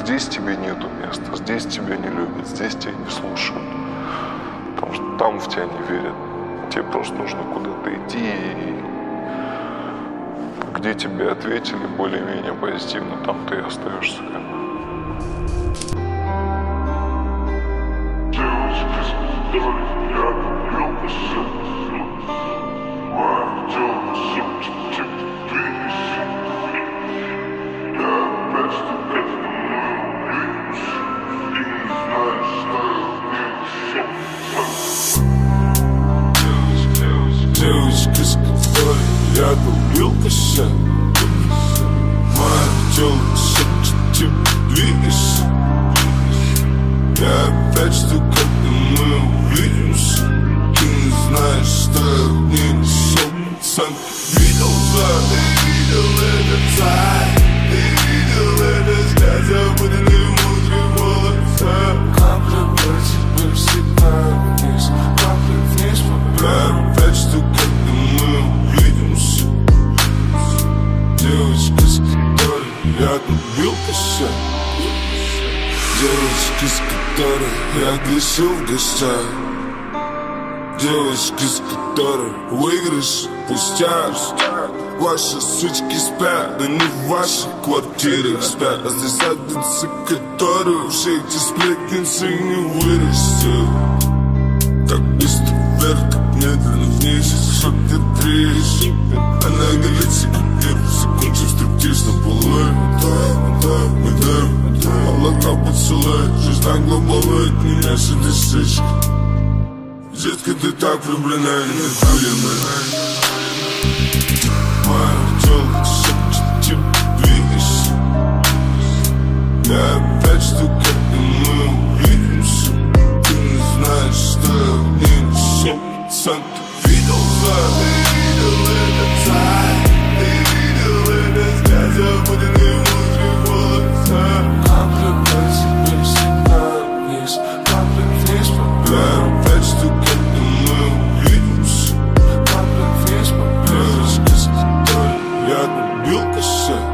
здесь тебе нету места, здесь тебя не любят, здесь тебя не слушают. Потому что там в тебя не верят. Тебе просто нужно куда-то идти, и где тебе ответили более-менее позитивно, там ты и остаешься как бы. Девочка, с которой я влюбился, моя девочка, ты двигаешься. Я опять жду, когда мы увидимся. Ты не знаешь, что я в ней несу. Сам видел, да, ты видел этот царь. Ты видел этот взгляд, запутанный внутри волоса. Капля по тебе всегда вниз, капля вниз. Я опять жду, когда мы увидимся. Девочка, с которой я влюбился. Девочки, с которой я грешил в гостях. Девочки, с которой выигрыш пустяк. Ваши сучки спят, да не в ваших квартирах спят. А здесь задницы, которые все эти сплетницы не вырастет. Так быстро вверх, так медленно вниз. Шутки трещи. Она говорит себе первую секунду стриптиз на полу. Молока поцелуй, жизнь так глобалует меня с этой сычкой. Детка, ты так влюблена, не влюблена. Моя телка, ты двигаешься. Я опять жду, когда мы увидимся. Ты не знаешь, что я в ней несу. Сам ты видел, да, ты видел этот царь. Ты видел этот взгляд, запутанный внутри волоса. Капля по тебе всегда вниз, капля вниз. Я опять жду, когда мы увидимся. Капля вниз, девочка, с которой я влюбился.